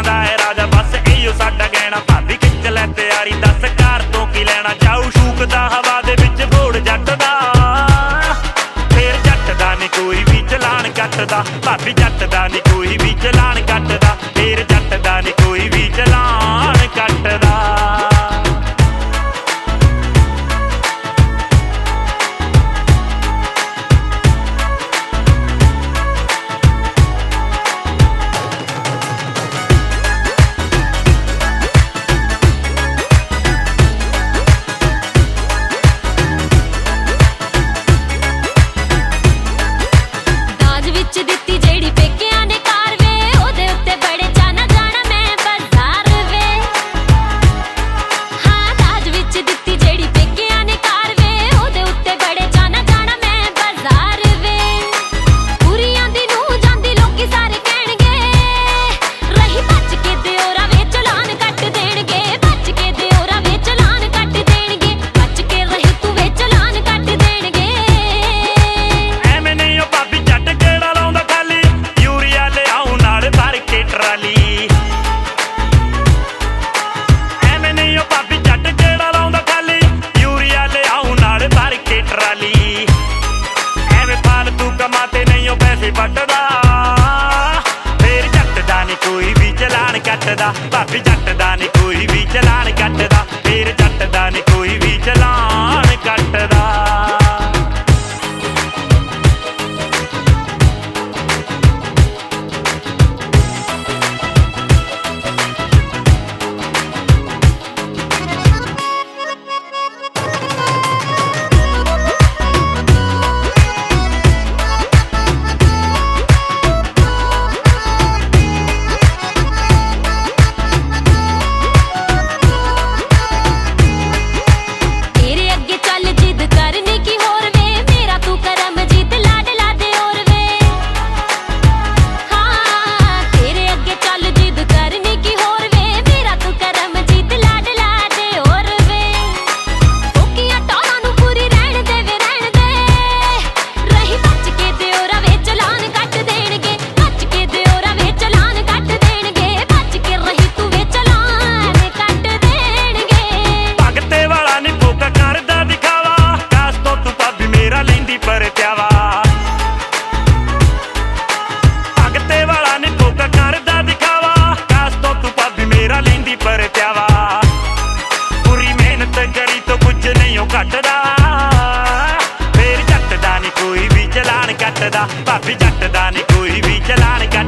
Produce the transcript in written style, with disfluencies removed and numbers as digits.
ਜੱਟਾਂ ਦਾ ਹੈ ਰਾਜਾ ਬਸ ਇਹੋ ਸਾਡਾ ਕਹਿਣਾ। ਭਾਬੀ ਖਿੱਚ ਲੈ ਤਿਆਰੀ ਦੱਸ ਘਰ ਤੋਂ ਕੀ ਲੈਣਾ। ਜਾਊ ਸ਼ੂਕ ਦਾ ਹਵਾ ਦੇ ਵਿੱਚ ਘੋੜ ਜੱਟ ਦਾ, ਫੇਰ ਜੱਟ ਦਾ ਨੀ ਕੋਈ ਵੀ ਚਲਾਣ ਕੱਟਦਾ। ਭਾਬੀ ਜੱਟ ਦਾ ਨੀ ਕੋਈ ਵੀ ਚਲਾਣ ਕੱਟਦਾ, ਫੇਰ ਜੱਟ ਦਾ ਨੀ ਕੋਈ ਵੀ ਚਲਾਣ ਕੱਟਦਾ। ਭਾਬੀ ਜੱਟ ਦਾ ਨੀ ਕੋਈ ਵੀ ਚਲਾਣ ਕੱਟਦਾ, ਫੇਰ ਜੱਟ ਦਾ ਨੀ ਕੋਈ ਵੀ ਚਲਾਣ ਕੱਟਦਾ। ਭਾਬੀ ਜੱਟ ਦਾ ਨੀ ਕੋਈ ਵੀ ਚਲਾਣ ਕੱਟਦਾ।